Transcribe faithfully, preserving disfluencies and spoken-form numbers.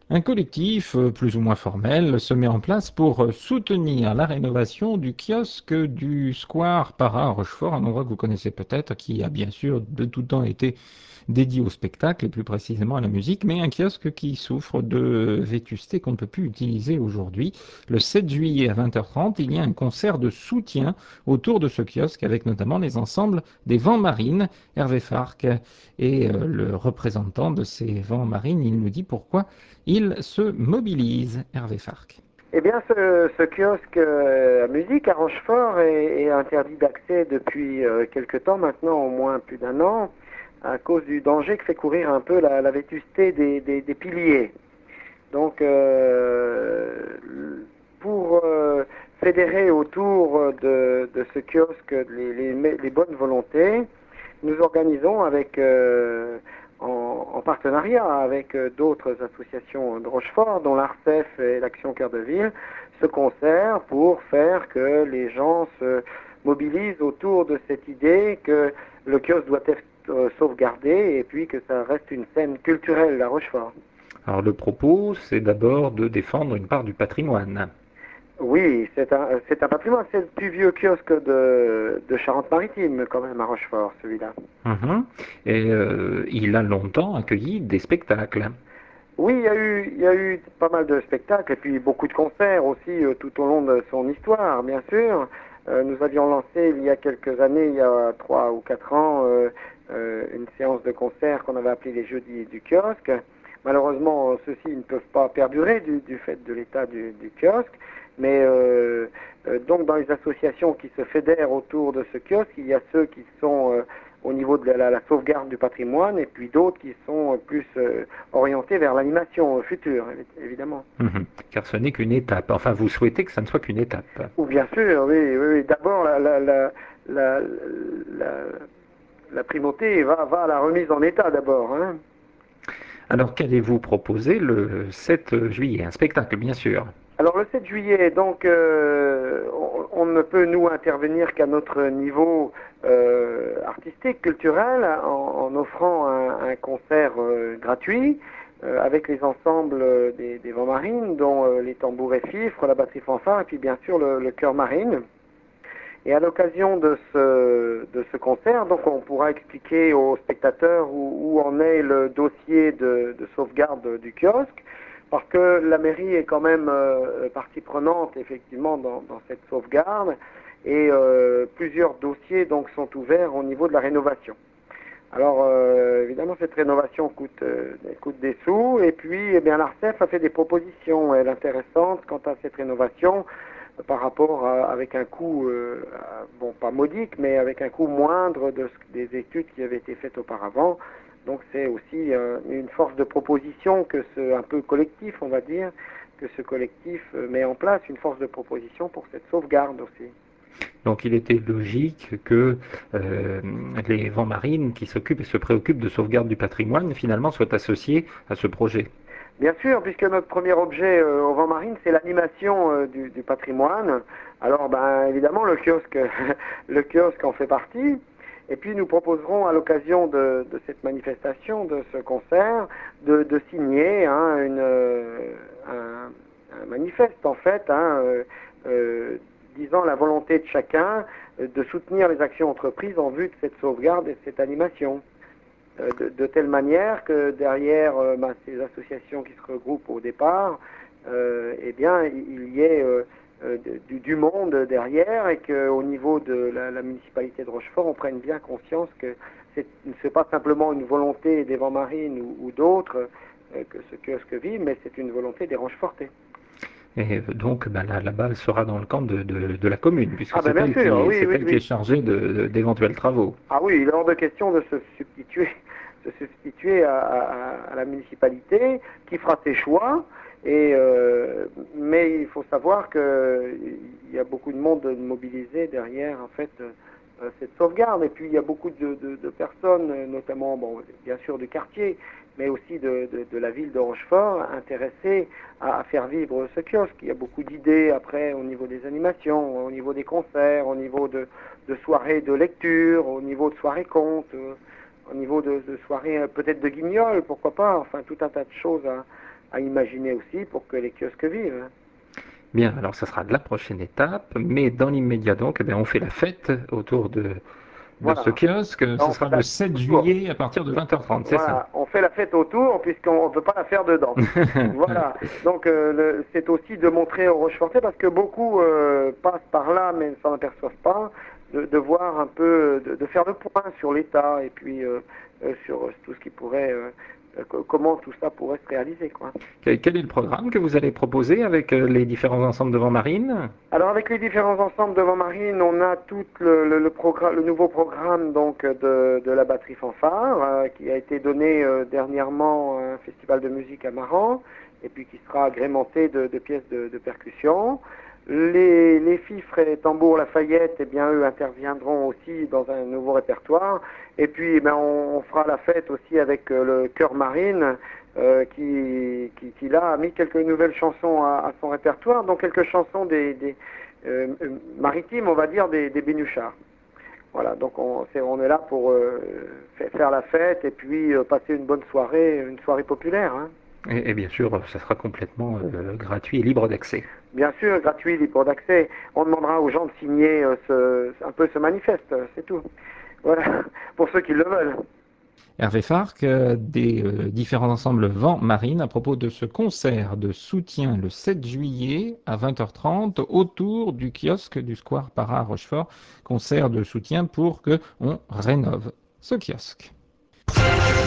Un collectif, euh, plus ou moins formel, se met en place pour euh, soutenir la rénovation du kiosque du square Para à Rochefort, un endroit que vous connaissez peut-être, qui a bien sûr de tout temps été dédié au spectacle et plus précisément à la musique, mais un kiosque qui souffre de vétusté qu'on ne peut plus utiliser aujourd'hui. Le sept juillet à vingt heures trente, il y a un concert de soutien autour de ce kiosque avec notamment les ensembles des Vents Marines. Hervé Farc est euh, le représentant de ces Vents Marines. Il nous dit pourquoi il se mobilise. Hervé Farc. Eh bien, ce, ce kiosque euh, à musique à Rochefort est, est interdit d'accès depuis euh, quelque temps maintenant, au moins plus d'un an, à cause du danger que fait courir un peu la, la vétusté des, des, des piliers. Donc, euh, pour euh, fédérer autour de, de ce kiosque les, les, les bonnes volontés, nous organisons avec, euh, en, en partenariat avec euh, d'autres associations de Rochefort, dont l'ARCEF et l'Action Cœur de Ville, ce concert pour faire que les gens se mobilisent autour de cette idée que le kiosque doit être euh, sauvegardé et puis que ça reste une scène culturelle à Rochefort. Alors le propos, c'est d'abord de défendre une part du patrimoine. Oui, c'est un, c'est un patrimoine. C'est le plus vieux kiosque de, de Charente-Maritime, quand même, à Rochefort, celui-là. Mhm. Et euh, il a longtemps accueilli des spectacles. Oui, il y a eu, il y a eu pas mal de spectacles et puis beaucoup de concerts aussi euh, tout au long de son histoire, bien sûr. Euh, nous avions lancé il y a quelques années, il y a trois ou quatre ans, euh, euh, une séance de concert qu'on avait appelée les Jeudis du kiosque. Malheureusement, ceux-ci ne peuvent pas perdurer du, du fait de l'état du, du kiosque, mais euh, euh, donc dans les associations qui se fédèrent autour de ce kiosque, il y a ceux qui sont euh, au niveau de la, la, la sauvegarde du patrimoine et puis d'autres qui sont euh, plus euh, orientés vers l'animation future, évidemment. Mhm. Car ce n'est qu'une étape. Enfin, vous souhaitez que ça ne soit qu'une étape. Ou bien sûr, oui, oui, oui. D'abord, la, la, la, la, la, la primauté va, va à la remise en état d'abord. Hein. Alors, qu'allez-vous proposer le sept juillet? Un spectacle, bien sûr. Alors le sept juillet, donc, euh, on, on ne peut nous intervenir qu'à notre niveau euh, artistique, culturel, en, en offrant un, un concert euh, gratuit euh, avec les ensembles des, des vents marines, dont euh, les tambours et fifres, la batterie fanfare, et puis bien sûr le, le chœur marine. Et à l'occasion de ce, de ce concert, donc on pourra expliquer aux spectateurs où, où en est le dossier de, de sauvegarde du kiosque, parce que la mairie est quand même euh, partie prenante effectivement dans, dans cette sauvegarde, et euh, plusieurs dossiers donc sont ouverts au niveau de la rénovation. Alors euh, évidemment cette rénovation coûte, euh, coûte des sous, et puis eh bien l'ARCEF a fait des propositions elle, intéressantes quant à cette rénovation par rapport à, avec un coût, euh, bon pas modique, mais avec un coût moindre de, des études qui avaient été faites auparavant. Donc c'est aussi euh, une force de proposition que ce, un peu collectif, on va dire, que ce collectif euh, met en place, une force de proposition pour cette sauvegarde aussi. Donc, il était logique que euh, les vents marines qui s'occupent et se préoccupent de sauvegarde du patrimoine, finalement, soient associés à ce projet. Bien sûr, puisque notre premier objet euh, au Vent Marine, c'est l'animation euh, du, du, patrimoine. Alors, ben, évidemment, le kiosque, le kiosque en fait partie. Et puis, nous proposerons à l'occasion de, de, cette manifestation, de ce concert, de, de signer hein, une, euh, un, un, manifeste, en fait, hein, euh, euh, disant la volonté de chacun euh, de soutenir les actions entreprises en vue de cette sauvegarde et de cette animation. De, de, telle manière que derrière euh, bah, ces associations qui se regroupent au départ, euh, eh bien, il y ait euh, euh, du, du, monde derrière et qu'au niveau de la, la, municipalité de Rochefort, on prenne bien conscience que ce n'est pas simplement une volonté des Vents Marines ou, ou d'autres euh, que ce kiosque vit, mais c'est une volonté des Rochefortais. Et donc, ben, la, la, balle sera dans le camp de, de, de la commune, puisque Ah ben c'est bien elle, sûr, qui, oui, oui, elle qui est oui. chargée d'éventuels travaux. Ah oui, il est hors de question de se substituer, de se substituer à, à, à la municipalité qui fera ses choix. Et euh, mais il faut savoir qu'il y a beaucoup de monde mobilisé derrière en fait euh, cette sauvegarde. Et puis il y a beaucoup de, de, de personnes, notamment bon, bien sûr du quartier, mais aussi de, de, de la ville de Rochefort, intéressées à, à faire vivre ce kiosque. Il y a beaucoup d'idées après au niveau des animations, au niveau des concerts, au niveau de, de soirées de lecture, au niveau de soirées contes, euh, au niveau de, de soirées euh, peut-être de guignols, pourquoi pas, enfin tout un tas de choses à, à imaginer aussi pour que les kiosques vivent. Bien, alors ça sera la prochaine étape, mais dans l'immédiat donc, eh bien, on fait la fête autour de, de ce Voilà. kiosque. Ce On sera fait le la sept tour. juillet à partir de vingt heures trente, c'est ça? Voilà, on fait la fête autour puisqu'on ne peut pas la faire dedans. Voilà, donc euh, le- c'est aussi de montrer aux Rochefortais, parce que beaucoup euh, passent par là mais ne s'en aperçoivent pas, de, de voir un peu, de, de faire le point sur l'état et puis euh, euh, sur tout ce qui pourrait, euh, euh, co- comment tout ça pourrait se réaliser, quoi. Quel quel est le programme que vous allez proposer avec euh, les différents ensembles de vent marine? Alors avec les différents ensembles de Vent Marine, on a tout le, le, le, programme, le nouveau programme donc de, de la batterie fanfare euh, qui a été donné euh, dernièrement à un festival de musique à Maran et puis qui sera agrémenté de, de pièces de, de percussion. Les, les fifres et tambours Lafayette, eh bien eux interviendront aussi dans un nouveau répertoire. Et puis eh ben, on, on fera la fête aussi avec euh, le chœur marine euh, qui, qui, qui là a mis quelques nouvelles chansons à, à son répertoire, donc quelques chansons des, des euh, maritimes, on va dire, des, des Bénuchards. Voilà, donc on, est, on est là pour euh, faire la fête et puis euh, passer une bonne soirée, une soirée populaire, hein. Et, et bien sûr, ça sera complètement euh, gratuit et libre d'accès. Bien sûr, gratuit, libre d'accès. On demandera aux gens de signer euh, ce, un peu ce manifeste, c'est tout. Voilà, pour ceux qui le veulent. Hervé Farc, euh, des euh, différents ensembles Vent Marine, à propos de ce concert de soutien le sept juillet à vingt heures trente autour du kiosque du Square Para à Rochefort. Concert de soutien pour que on rénove ce kiosque.